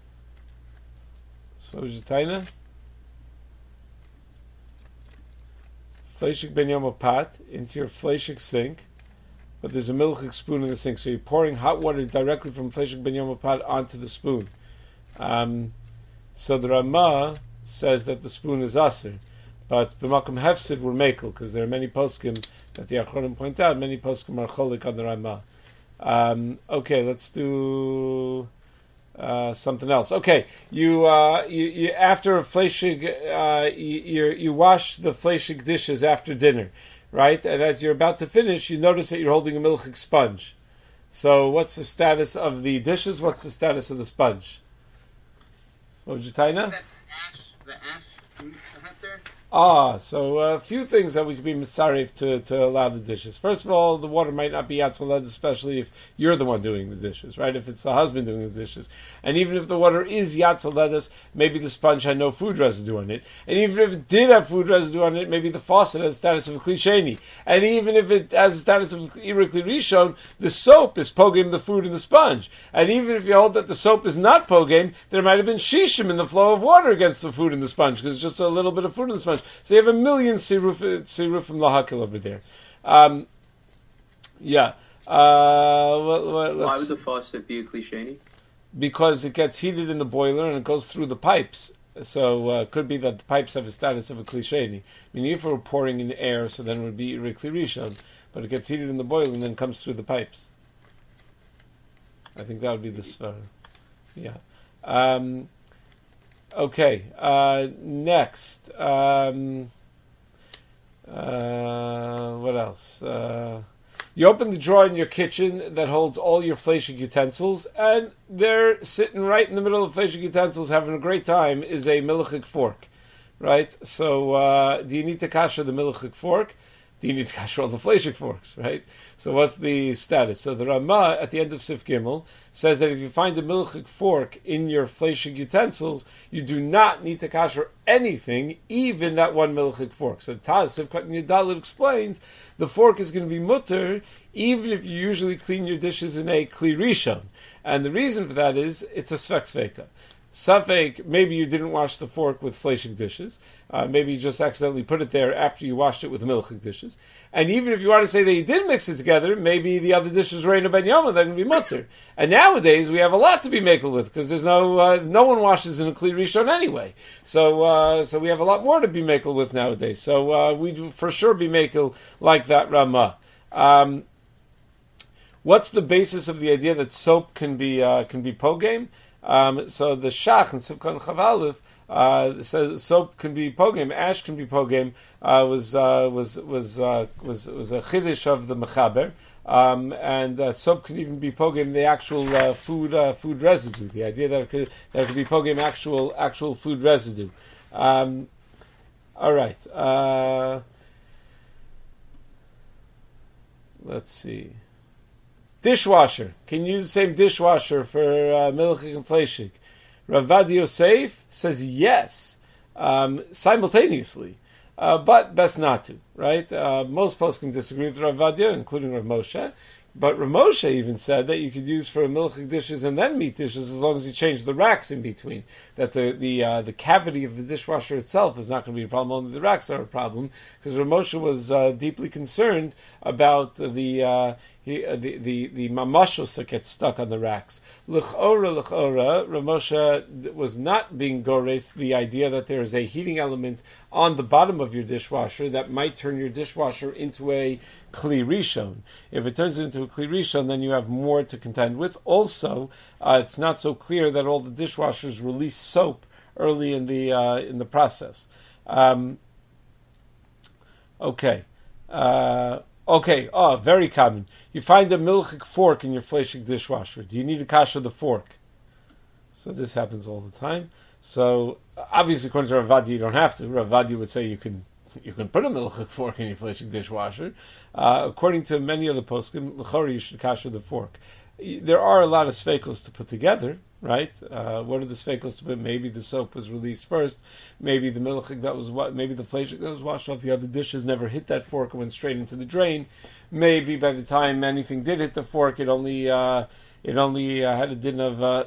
So what was your taina? Fleshig ben yomo pot into your fleshig sink, but there's a milchig spoon in the sink. So you're pouring hot water directly from fleshig ben yomo pot onto the spoon. Um, so the Ramah says that the spoon is aser, but b'makom hefsid we're mekel, because there are many poskim that the Achronim point out. Many poskim are cholik on the Ramah. Um, okay, let's do uh, something else. Okay, you, uh, you, you after a fleshig, uh, you, you you wash the fleshig dishes after dinner, right? And as you're about to finish, you notice that you're holding a milchig sponge. So, what's the status of the dishes? What's the status of the sponge? What was your taina? The ash, the ash, there. Ah, so a few things that we could be mitzaref to, to allow the dishes. First of all, the water might not be yatzaled, especially if you're the one doing the dishes, right? If it's the husband doing the dishes. And even if the water is yatzaled, maybe the sponge had no food residue on it. And even if it did have food residue on it, maybe the faucet has the status of a kli sheni. And even if it has the status of iroi kli rishon, the soap is pogim the food in the sponge. And even if you hold that the soap is not pogim, there might have been shishim in the flow of water against the food in the sponge, because it's just a little bit of food in the sponge. So you have a million siruf, siruf from lahakil over there. Um, yeah. Uh, well, well, Why would the faucet be a kli sheni? Because it gets heated in the boiler and it goes through the pipes. So uh, it could be that the pipes have a status of a kli sheni. I mean, if it were pouring in air, so then it would be iroi kli rishon. But it gets heated in the boiler and then comes through the pipes. I think that would be the svar. Yeah. Um, Okay, uh, next. Um, uh, what else? Uh, you open the drawer in your kitchen that holds all your fleshig utensils, and they're sitting right in the middle of fleshig utensils having a great time is a milchig fork, right? So, uh, do you need to kasher the milchig fork? Do you need to kasher all the fleshig forks, right? So what's the status? So the Ramah at the end of Sif Gimel says that if you find a milchig fork in your fleshig utensils, you do not need to kasher anything, even that one milchig fork. So Taz Sif Katan Yudalid explains the fork is going to be mutter even if you usually clean your dishes in a kli rishon. And the reason for that is it's a svek sveka. Safek, maybe you didn't wash the fork with fleshig dishes. Uh, maybe you just accidentally put it there after you washed it with milchig dishes. And even if you want to say that you did mix it together, maybe the other dishes were in a ben yoma, they're going to be mutter. And nowadays we have a lot to be makel with because there's no uh, no one washes in a kli rishon anyway. So uh, so we have a lot more to be makel with nowadays. So uh, we do for sure be makel like that Ramah. Um, what's the basis of the idea that soap can be uh, can be pogame? Um, so the Shach and Sivkon Chavalif uh, says soap can be pogame, ash can be pogame. Uh, was uh, was was uh, was was a chiddush of the Mechaber, um, and uh, soap can even be pogame the actual uh, food uh, food residue. The idea that it could that it could be pogame actual actual food residue. Um, all right. Uh, let's see. Dishwasher. Can you use the same dishwasher for uh, milchig and fleshig? Rav Vad Yosef says yes, um, simultaneously, uh, but best not to, right? Uh, most poskim disagree with Rav Vadia, including Rav Moshe. But Rav Moshe even said that you could use for milchik dishes and then meat dishes as long as you change the racks in between. That the the uh, the cavity of the dishwasher itself is not going to be a problem. Only the racks are a problem, because Rav Moshe was uh, deeply concerned about the uh, he, uh, the the the mamashos that get stuck on the racks. L'chora l'chora, Rav Moshe was not being gores the idea that there is a heating element on the bottom of your dishwasher that might turn your dishwasher into a Kli Rishon. If it turns into a Kli Rishon, then you have more to contend with. Also, uh, it's not so clear that all the dishwashers release soap early in the uh, in the process. Um, okay, uh, okay. Oh, very common. You find a milchik fork in your fleshik dishwasher. Do you need to kasha the fork? So this happens all the time. So obviously, according to Rav Vadia, you don't have to. Rav Vadia would say you can. You can put a milchik fork in your fleshik dishwasher. Uh, according to many other poskim, l'chori you should kasha the fork. There are a lot of sveikos to put together, right? Uh, what are the sveikos to put? Maybe the soap was released first. Maybe the milchik that was wa- maybe the fleshik that was washed off the other dishes never hit that fork and went straight into the drain. Maybe by the time anything did hit the fork, it only uh, it only uh, had a din of. Uh,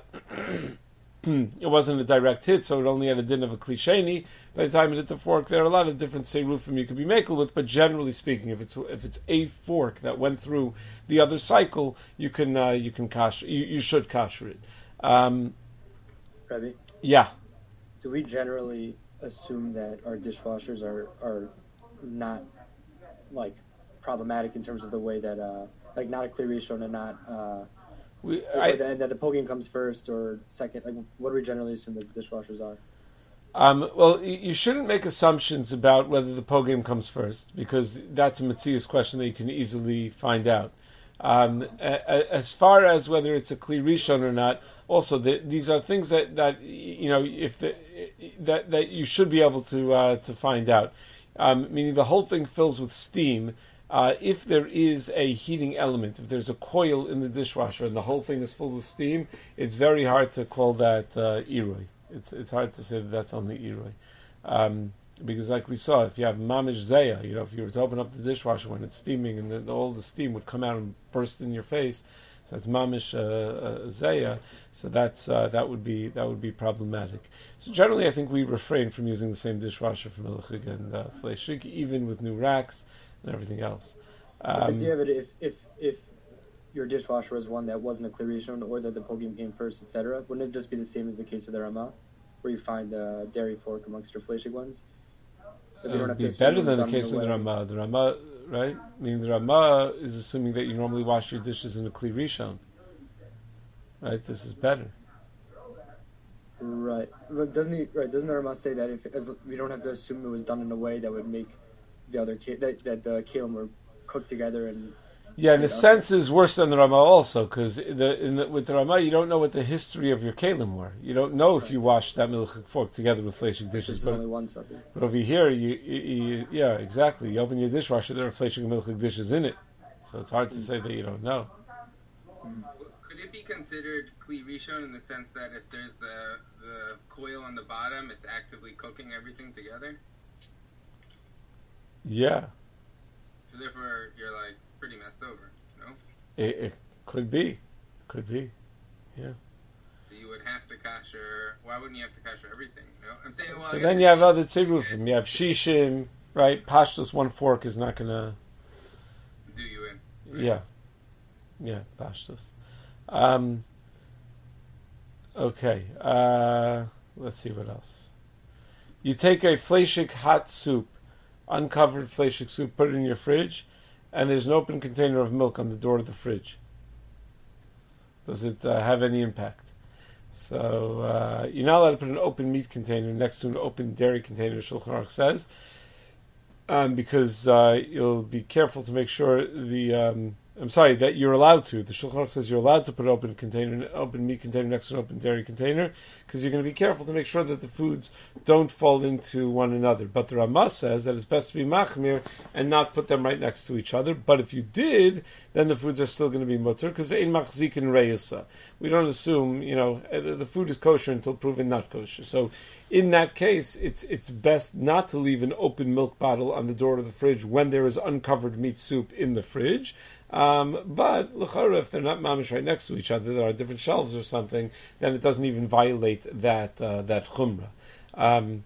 it wasn't a direct hit, so it only had a din of a klisheni. By the time it hit the fork, there are a lot of different seirufim you could be makel with, but generally speaking, if it's if it's a fork that went through the other cycle, you can uh, you can kasher, you, you should kasher it. Um, Rabbi? Yeah. Do we generally assume that our dishwashers are are not like problematic in terms of the way that uh, like not a clear rishon and not uh, we, or I, that, that the poging comes first or second? Like, what do we generally assume that dishwashers are? Um, well, you shouldn't make assumptions about whether the pogim comes first, because that's a Metzius question that you can easily find out. Um, as far as whether it's a Kli Rishon or not, also the, these are things that, that you know if the, that that you should be able to uh, to find out. Um, meaning the whole thing fills with steam. Uh, if there is a heating element, if there's a coil in the dishwasher and the whole thing is full of steam, it's very hard to call that uh, iroi. It's it's hard to say that that's only iroi. Um, because like we saw, if you have mamish zeya, you know, if you were to open up the dishwasher when it's steaming and the, all the steam would come out and burst in your face, so that's mamish uh, uh, zeya. So that's uh, that would be that would be problematic. So generally, I think we refrain from using the same dishwasher for milchig and uh, fleshig, even with new racks and everything else. Um, the idea of it, if if if your dishwasher was one that wasn't a clear rishon or that the pogim came first, et cetera, wouldn't it just be the same as the case of the Ramah, where you find a dairy fork amongst your fleshig ones? It would be better than the case of the Ramah. The Ramah, right? I mean, the Ramah is assuming that you normally wash your dishes in a Kli Rishon. Right? This is better. Right. But doesn't he? Right? Doesn't the Ramah say that if as we don't have to assume it was done in a way that would make the other that that the kelim were cooked together and. Yeah, in a sense, is worse than the Ramah also, because with the Ramah you don't know what the history of your kelim were. You don't know if you washed that milchik fork together with fleshig dishes. But, only one subject. But over here, you, you, you yeah, exactly. You open your dishwasher, there are fleshig and milchik dishes in it, so it's hard to say that you don't know. Could it be considered Kli Rishon in the sense that if there's the the coil on the bottom, it's actively cooking everything together? Yeah. So therefore, you're like pretty messed over, no? It, it could be, could be, yeah. So you would have to kasher. Why wouldn't you have to kasher everything? No, I'm saying. Well, so then you have other tzirufim. You have shishim, right? Pashtus, one fork is not gonna do you in. Right? Yeah, yeah, pashtus. Um. Okay. Uh, let's see what else. You take a fleshik hot soup, uncovered fleshik soup, put it in your fridge, and there's an open container of milk on the door of the fridge. Does it uh, have any impact? So uh, you're not allowed to put an open meat container next to an open dairy container, Shulchan Aruch says, um, because uh, you'll be careful to make sure the um, I'm sorry, that you're allowed to. The Shulchan Aruch says you're allowed to put an open container, an open meat container next to an open dairy container, because you're going to be careful to make sure that the foods don't fall into one another. But the Ramah says that it's best to be machmir and not put them right next to each other. But if you did, then the foods are still going to be mutter, because ein machzik in reyusa. We don't assume, you know, the food is kosher until proven not kosher. So in that case, it's it's best not to leave an open milk bottle on the door of the fridge when there is uncovered meat soup in the fridge. Um, but l'chara, if they're not mamish right next to each other, there are different shelves or something, then it doesn't even violate that uh, that chumrah. Um,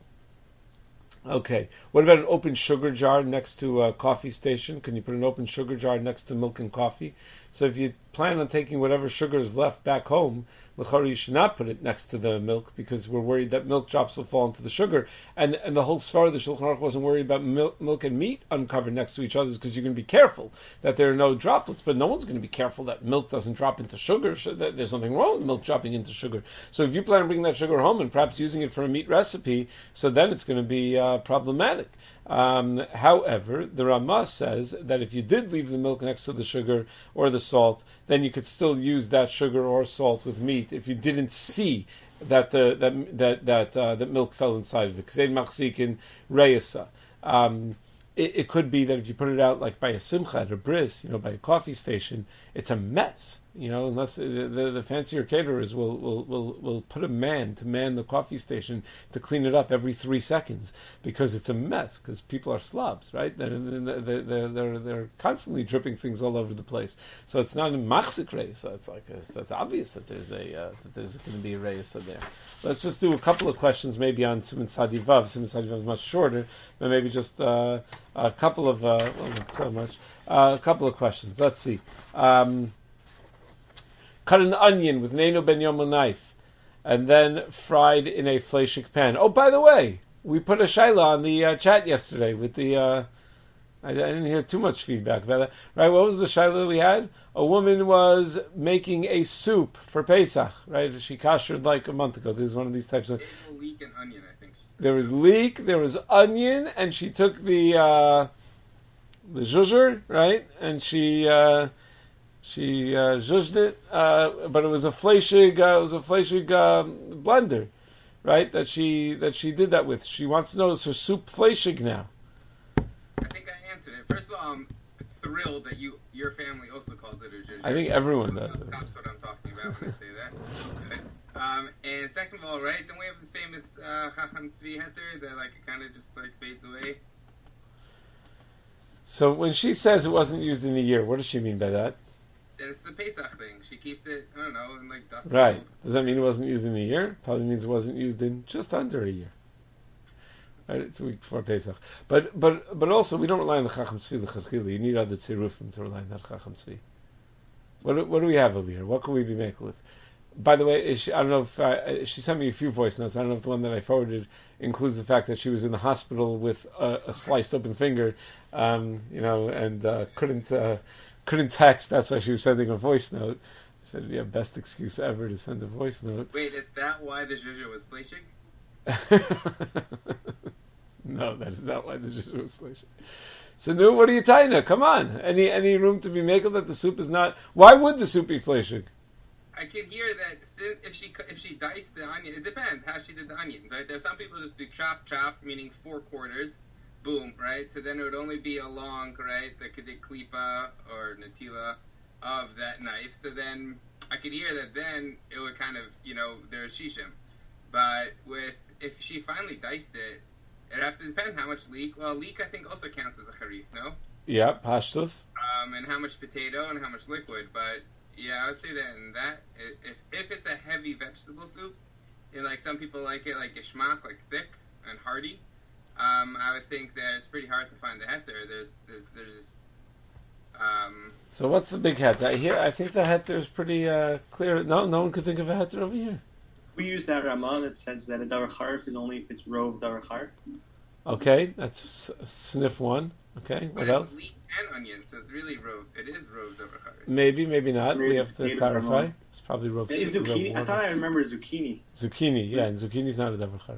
okay. What about an open sugar jar next to a coffee station? Can you put an open sugar jar next to milk and coffee? So if you plan on taking whatever sugar is left back home, l'chara, you should not put it next to the milk because we're worried that milk drops will fall into the sugar. And and the whole svara of the Shulchan Aruch wasn't worried about milk, milk and meat uncovered next to each other because you're going to be careful that there are no droplets. But no one's going to be careful that milk doesn't drop into sugar. So that there's something wrong with milk dropping into sugar. So if you plan on bringing that sugar home and perhaps using it for a meat recipe, so then it's going to be uh, problematic. Um, however, the Ramah says that if you did leave the milk next to the sugar or the salt, then you could still use that sugar or salt with meat if you didn't see that the that that that, uh, that milk fell inside of it. Ksein machzikin reyesa. Um It, it could be that if you put it out like by a simcha at a bris, you know, by a coffee station, it's a mess. You know, unless the, the, the fancier caterers will, will, will, will put a man to man the coffee station to clean it up every three seconds because it's a mess, because people are slobs, right? They're, they're, they're, they're constantly dripping things all over the place. So it's not a machzik reis. So it's like, it's, it's obvious that there's a, uh, that there's going to be a reis there. Let's just do a couple of questions maybe on Siman Sadi Vav. Siman Sadi Vav is much shorter, but maybe just uh, a couple of, uh, well, not so much, uh, a couple of questions. Let's see. Um, cut an onion with Neinu Ben Yomo knife, and then fried in a fleshik pan. Oh, by the way, we put a shaila on the uh, chat yesterday with the, uh, I, I didn't hear too much feedback about that. Right, what was the shaila that we had? A woman was making a soup for Pesach, right? She kashered like a month ago. This is one of these types of... Leek and onion, I think. There was leek, there was onion, and she took the uh, the zhuzher, right? And she uh, she uh, zhuzhed it, uh, but it was a fleshig, uh, it was a fleshig um, blender, right? That she that she did that with. She wants to know, is her soup fleshig now? I think I answered it. First of all, I'm thrilled that you your family also calls it a zhuzher. I think everyone does. That's what I'm talking about when I say that. Um, and second of all, right, then we have the famous uh, Chacham Tzvi heter that like it kind of just like fades away. So when she says it wasn't used in a year, what does she mean by that? That it's the Pesach thing. She keeps it, I don't know, in like dust. Right. Gold. Does that mean it wasn't used in a year? Probably means it wasn't used in just under a year. Right, it's a week before Pesach. But but but also we don't rely on the Chacham Tzvi l'chadchila. You need other tzirufim to rely on that Chacham Tzvi. What what do we have over here? What can we be making with? By the way, she, I don't know if uh, she sent me a few voice notes. I don't know if the one that I forwarded includes the fact that she was in the hospital with a, a sliced open finger, um, you know, and uh, couldn't uh, couldn't text. That's why she was sending a voice note. I said, "Yeah, best excuse ever to send a voice note." Wait, is that why the zhuzher was fleshig? No, that is not why the zhuzher was fleshig. So, no, what are you tying now? Come on, any any room to be making that the soup is not? Why would the soup be fleshig? I could hear that if she if she diced the onion, it depends how she did the onions, right? There's some people just do chop chop, meaning four quarters, boom, right? So then it would only be along, right, the kedek klipa or natila of that knife. So then I could hear that then it would kind of, you know, there's shishim. But with if she finally diced it, it has to depend how much leek. Well, leek I think also counts as a harif, no? Yeah, pashtus. Um, and how much potato and how much liquid, but. Yeah, I would say that in that, if if it's a heavy vegetable soup, and like some people like it like geschmack, like thick and hearty, um, I would think that it's pretty hard to find the heter. There's there's just, um. So what's the big heter? I hear. I think the heter is pretty uh, clear. No, no one could think of a heter over here. We use that Ramah that says that a davar charif is only if it's rov davar charif. Okay, that's s- sniff one. Okay, what but else? It's leek and onion, so it's really rov. It is rov davar charif. Maybe, maybe not. Maybe we have to clarify. Ramah. It's probably rov. Maybe zucchini. I thought I remember zucchini. Zucchini, yeah, and zucchini's not a davar charif.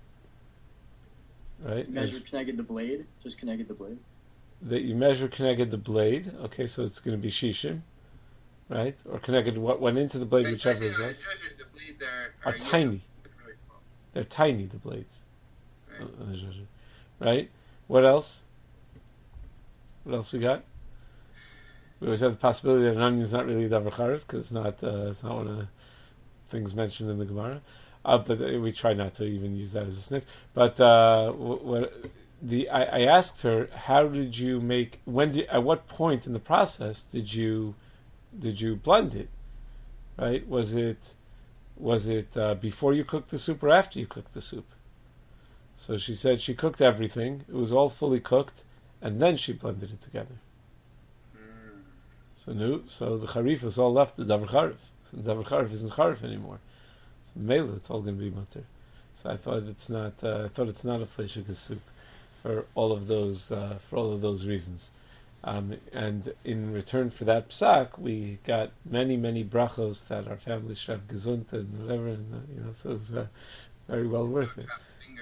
Right? Measure connected the blade. Just connected the blade. That you measure connected the blade. Okay, so it's going to be shishim, right? Or connected what went into the blade, whichever is less. The blades are, Are tiny. Really small. They're tiny, the blades. Right. Uh, Right? What else? What else we got? We always have the possibility that an onion is not really davar charif because it's not uh, it's not one of the things mentioned in the Gemara. Uh, but we try not to even use that as a sniff. But uh, what, the I, I asked her, how did you make? When did, at what point in the process did you did you blend it? Right? Was it was it uh, before you cooked the soup or after you cooked the soup? So she said she cooked everything. It was all fully cooked, and then she blended it together. Mm. So no, so the charif is all left the davar charif. The davar charif isn't charif anymore. So mele, it's all going to be mutter. So I thought it's not. Uh, I thought it's not a fleishikas soup for all of those uh, for all of those reasons. Um, and in return for that psak, we got many many brachos that our family chef gesund and whatever, and uh, you know, so it was uh, very well worth it.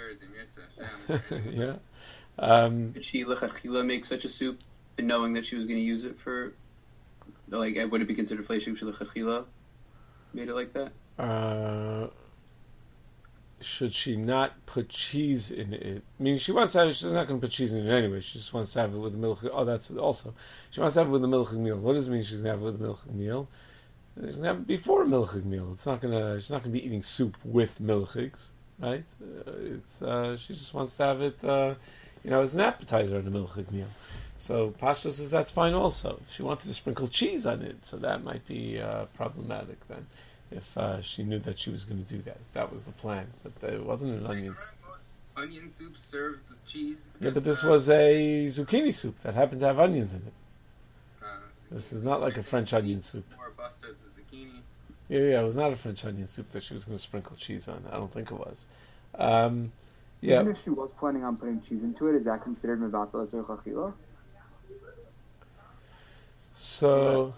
Yeah. Um, Did she lechatchila make such a soup, and knowing that she was going to use it for, like, would it be considered fleishig if she lechatchila made it like that? uh, should she not put cheese in it? I mean, she wants to have it, she's not going to put cheese in it anyway. She just wants to have it with the milk. Oh, that's also. She wants to have it with the milchig meal. What does it mean she's going to have it with the milchig meal? She's going to have it before milchig meal. It's not going to. She's not going to be eating soup with milchigs, right? Uh, it's. Uh, she just wants to have it, uh, you know, as an appetizer in the milchig meal. So Pasha says that's fine also. If she wanted to sprinkle cheese on it, so that might be uh, problematic then. If uh, she knew that she was going to do that, if that was the plan, but it wasn't an onion soup. Onion soup served with cheese. Yeah, but this was a zucchini soup that happened to have onions in it. Uh, This is not like a French onion soup. More butter, the zucchini. Yeah, yeah, it was not a French onion soup that she was going to sprinkle cheese on. I don't think it was. Um, yeah. Even if she was planning on putting cheese into it, is that considered mevatel or chachila? So,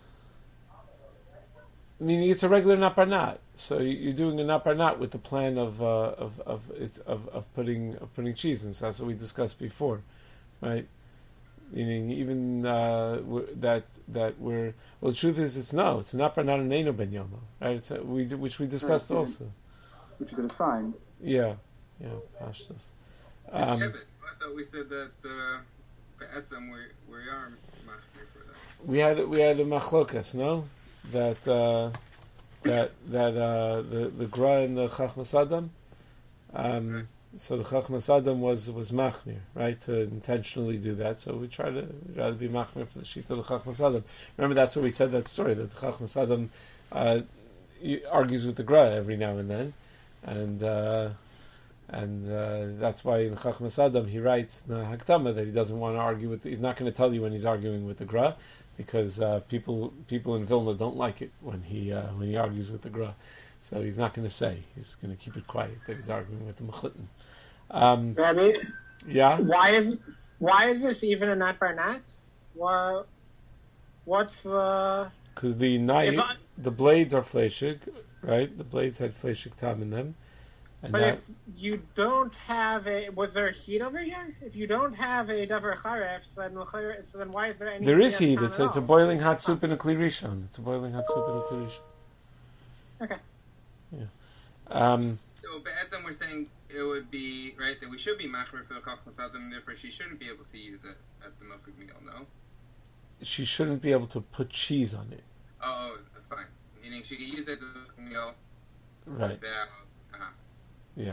meaning it's a regular naparnat. So you're doing a naparnat with the plan of uh, of of it's of, of putting of putting cheese in. So that's what we discussed before, right? Meaning even uh, that that we're well. The truth is, it's no. It's a naparnat and eino ben yomo, right? It's a, we which we discussed Right, also. Which is fine. Yeah, yeah, pashtas. Um, yeah, but I thought we said that uh, be'etzem we we are machmir for that. we had we had a machlokas, no? That uh, that that uh, the the gra and the chachmas adam. Um, Right. So the chachmas adam was was machmir, right? To intentionally do that. So we try to we try to be machmir for the shita of the chachmas adam. Remember, that's where we said that story that the chachmas adam uh, argues with the gra every now and then, and uh, and uh, that's why in chachmas adam he writes in the Haktama that he doesn't want to argue with. He's not going to tell you when he's arguing with the gra, because uh, people people in Vilna don't like it when he uh, when he argues with the gra. So he's not going to say. He's going to keep it quiet that he's arguing with the mechutin. Um, Rabbi, yeah. why is why is this even a nat bar nat? What what's the? Because the knife, I, the blades are fleshig, right? The blades had fleshig tam in them. And but that, if you don't have a, was there heat over here? If you don't have a davar charef, then so then why is there any? there is heat. It's a, it's a boiling hot soup in a kli rishon. It's a boiling hot soup in a kli rishon. Okay. Yeah. Um, So be'etzem we're saying it would be right that we should be machmir for the chachmas adam, and therefore she shouldn't be able to use it at the milchig meal. No. she shouldn't be able to put cheese on it. Oh, oh, fine. Meaning she could use it at the milchig meal. Right. Without, uh-huh. Yeah.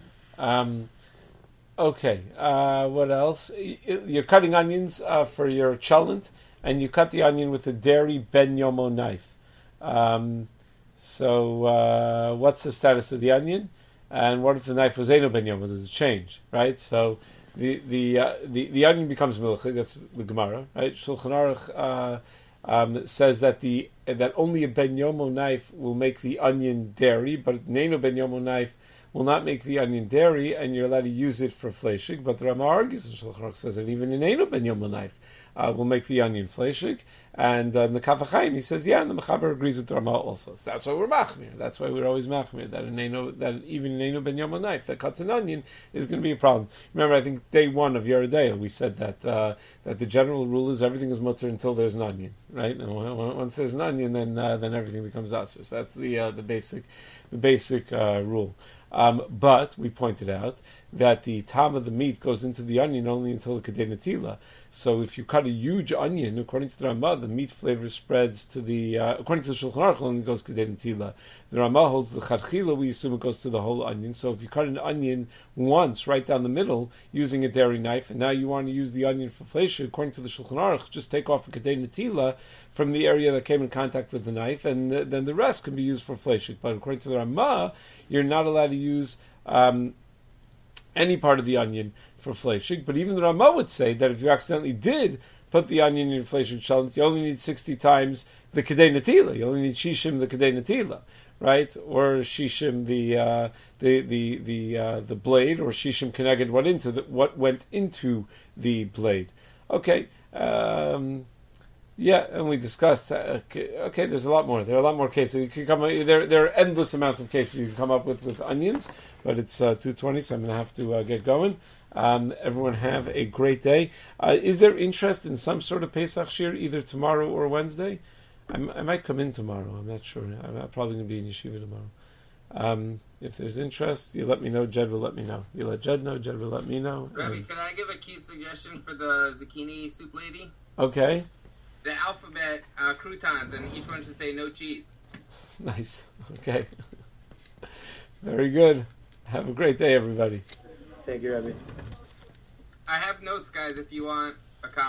Um, okay. Uh, what else? You're cutting onions uh, for your cholent, and you cut the onion with a dairy ben yomo knife. Um, so, uh, what's the status of the onion? And what if the knife was eino ben yomo? Does it change? Right. So, the the uh, the, the onion becomes milchig. That's the Gemara, right? Shulchan Aruch uh, um, says that the that only a ben yomo knife will make the onion dairy, but an eino ben yomo knife will not make the onion dairy, and you're allowed to use it for fleshig. But the Rama argues, and Shulchan Aruch says that even an eino ben yomo knife uh, will make the onion fleshig. And uh, in the Kaf HaChaim, he says, yeah, and the Mechaber agrees with the Rama also. So that's why we're machmir. That's why we're always machmir. That an eino, that even an eino ben yomo knife that cuts an onion is going to be a problem. Remember, I think day one of Yeridea, we said that uh, that the general rule is everything is mutter until there's an onion, right? And once there's an onion, then uh, then everything becomes asur. So that's the uh, the basic the basic uh, rule. Um, but we pointed out that the tam of the meat goes into the onion only until the kedei netila. So if you cut a huge onion, according to the Ramah, the meat flavor spreads to the, uh, according to the Shulchan Aruch, only goes kedei netila. The Ramah holds the chadchila, we assume it goes to the whole onion. So if you cut an onion once, right down the middle, using a dairy knife, and now you want to use the onion for fleisha, according to the Shulchan Aruch, just take off a kedei netila from the area that came in contact with the knife, and th- then the rest can be used for fleisha. But according to the Ramah, you're not allowed to use um, any part of the onion for fleishig. But even the Ramah would say that if you accidentally did put the onion in your fleishig shalit, you only need sixty times the kedei netila. You only need shishim the kedei netila, right? Or shishim the uh, the the the uh, the blade, or shishim keneged what into the, what went into the blade. Okay. Um, Yeah, and we discussed. Uh, okay, okay, there's a lot more. There are a lot more cases. You can come. There, there are endless amounts of cases you can come up with with onions. But it's uh, two twenty, so I'm going to have to uh, get going. Um, everyone have a great day. Uh, is there interest in some sort of Pesach shir either tomorrow or Wednesday? I'm, I might come in tomorrow. I'm not sure. I'm, I'm probably going to be in yeshiva tomorrow. Um, if there's interest, you let me know. Jed will let me know. You let Jed know. Jed will let me know. Rabbi, And, can I give a cute suggestion for the zucchini soup lady? okay. The alphabet uh, croutons, and each one should say no cheese. Nice. Okay. Very good. Have a great day, everybody. Thank you, Rabbi. I have notes, guys, if you want a copy.